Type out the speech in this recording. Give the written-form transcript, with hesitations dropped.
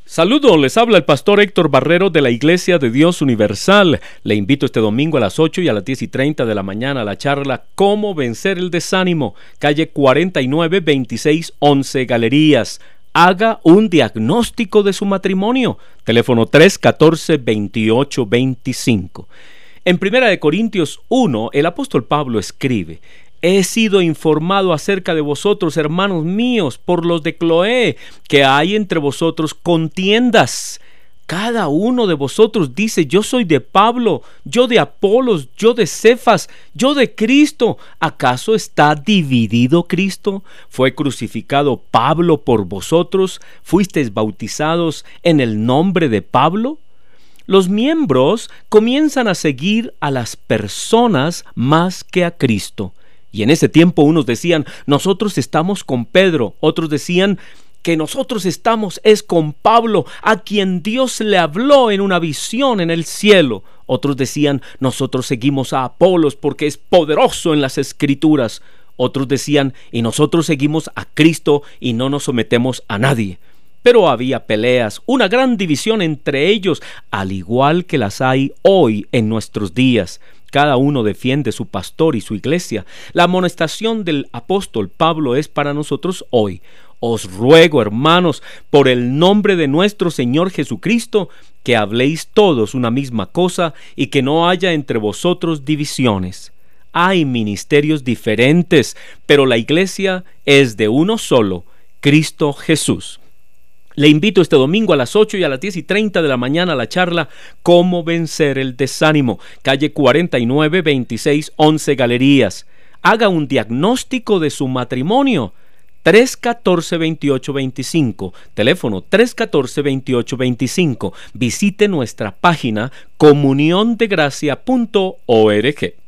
Saludos, les habla el pastor Héctor Barrero de la Iglesia de Dios Universal. Le invito este domingo a las 8 y a las 10:30 de la mañana a la charla Cómo vencer el desánimo, calle 49 2611 Galerías. Haga un diagnóstico de su matrimonio. Teléfono 314-2825. En 1 Corintios 1, el apóstol Pablo escribe: He sido informado acerca de vosotros, hermanos míos, por los de Cloé, que hay entre vosotros contiendas. Cada uno de vosotros dice: yo soy de Pablo, yo de Apolos, yo de Cefas, yo de Cristo. ¿Acaso está dividido Cristo? ¿Fue crucificado Pablo por vosotros? ¿Fuisteis bautizados en el nombre de Pablo? Los miembros comienzan a seguir a las personas más que a Cristo. Y en ese tiempo unos decían: nosotros estamos con Pedro. Otros decían que nosotros estamos con Pablo, a quien Dios le habló en una visión en el cielo. Otros decían: nosotros seguimos a Apolos porque es poderoso en las Escrituras. Otros decían: y nosotros seguimos a Cristo y no nos sometemos a nadie. Pero había peleas, una gran división entre ellos, al igual que las hay hoy en nuestros días. Cada uno defiende su pastor y su iglesia. La amonestación del apóstol Pablo es para nosotros hoy: os ruego, hermanos, por el nombre de nuestro Señor Jesucristo, que habléis todos una misma cosa y que no haya entre vosotros divisiones. Hay ministerios diferentes, pero la iglesia es de uno solo, Cristo Jesús. Le invito este domingo a las 8 y a las 10:30 de la mañana a la charla Cómo vencer el desánimo, calle 49 2611 Galerías. Haga un diagnóstico de su matrimonio. 314-2825, teléfono 314-2825. Visite nuestra página comuniondegracia.org.